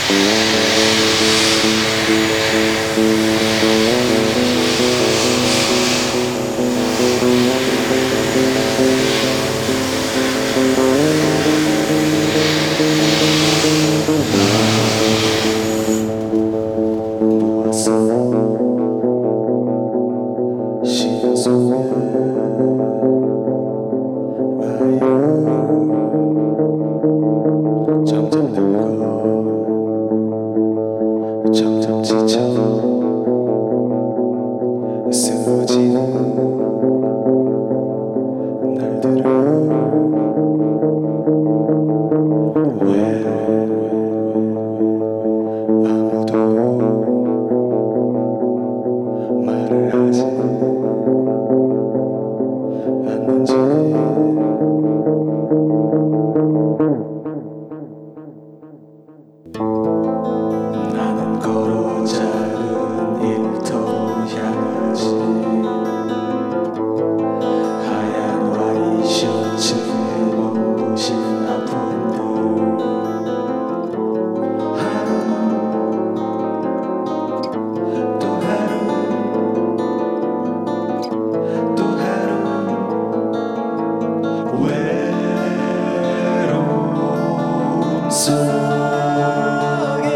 시간 속에 점점 늙고 점점 지쳐 쓰러지는 날들을 왜 아무도 말을 하지 않는지 나는 걸어 작은 일터로 향하지 하얀 와이셔츠에 몸부신 아픔들 하루 또 하루 또 하루 외로움 속에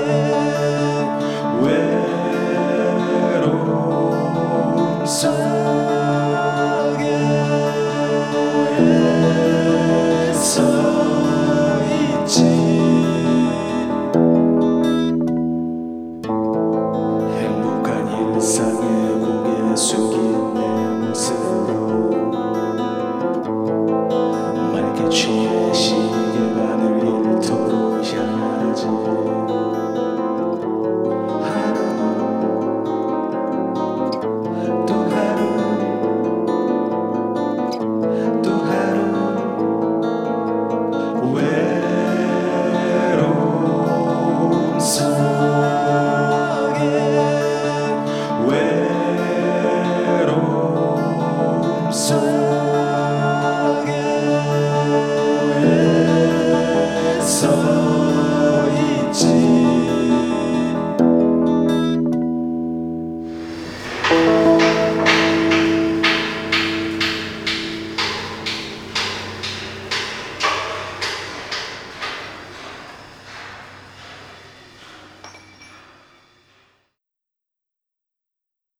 외로움 속에 서 있지 행복한 일상에 고개 숙인 내 모습으로 맑게 취해